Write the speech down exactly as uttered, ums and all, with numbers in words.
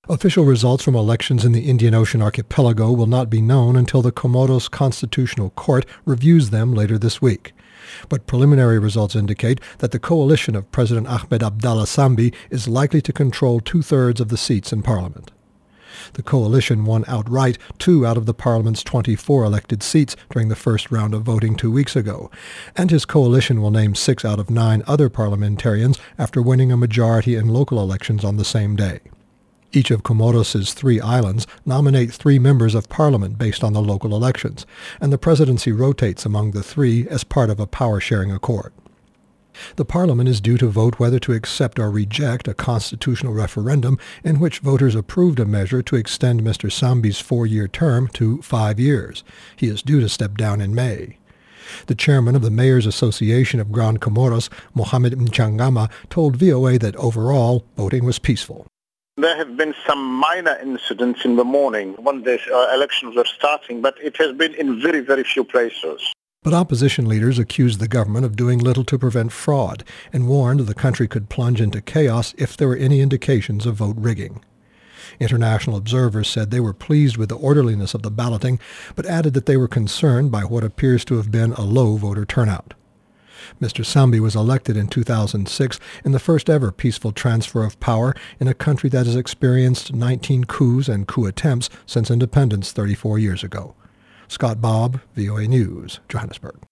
Official results from elections in the Indian Ocean archipelago will not be known until the Comoros Constitutional Court reviews them later this week. But preliminary results indicate that the coalition of President Ahmed Abdallah Sambi is likely to control two-thirds of the seats in Parliament. The coalition won outright two out of the Parliament's twenty-four elected seats during the first round of voting two weeks ago, and his coalition will name six out of nine other parliamentarians after winning a majority in local elections on the same day. Each of Comoros's three islands nominate three members of parliament based on the local elections, and the presidency rotates among the three as part of a power-sharing accord. The parliament is due to vote whether to accept or reject a constitutional referendum in which voters approved a measure to extend Mister Sambi's four-year term to five years. He is due to step down in May. The chairman of the Mayors Association of Grand Comoros, Mohamed Mchangama, told V O A that overall voting was peaceful. There have been some minor incidents in the morning when the uh, elections were starting, but it has been in very, very few places. But opposition leaders accused the government of doing little to prevent fraud and warned the country could plunge into chaos if there were any indications of vote rigging. International observers said they were pleased with the orderliness of the balloting, but added that they were concerned by what appears to have been a low voter turnout. Mister Sambi was elected in two thousand six in the first ever peaceful transfer of power in a country that has experienced nineteen coups and coup attempts since independence thirty-four years ago. Scott Bobb, V O A News, Johannesburg.